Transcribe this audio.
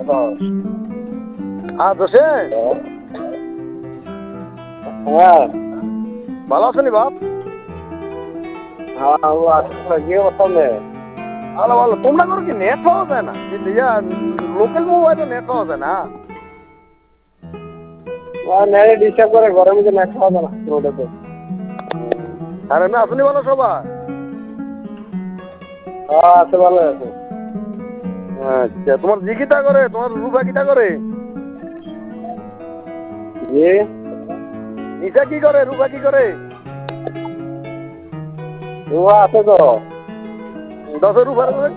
দোষে হ্যাঁ ভালো আছেনি বাপ? হ্যাঁ ও আসলে গিয়ে বসালে ভালো ভালো। তোমরা করো কি নেট পাওয়া যায় না? লোকাল মোবাইলে নেট পাওয়া যায় না? নেড়ে ডিস্টার্ব করে ঘরের মধ্যে নেট খাওয়া যায় না রোডেতে। আরে না আসনি ভালো সবাই? হ্যাঁ আছে ভালো আছে। আচ্ছা তোমার জি কিটা করে, তোমার রূপা কিটা করে? জি নিশা কি করে, রূপা কি করে? ও আছে তো। 10 রূপার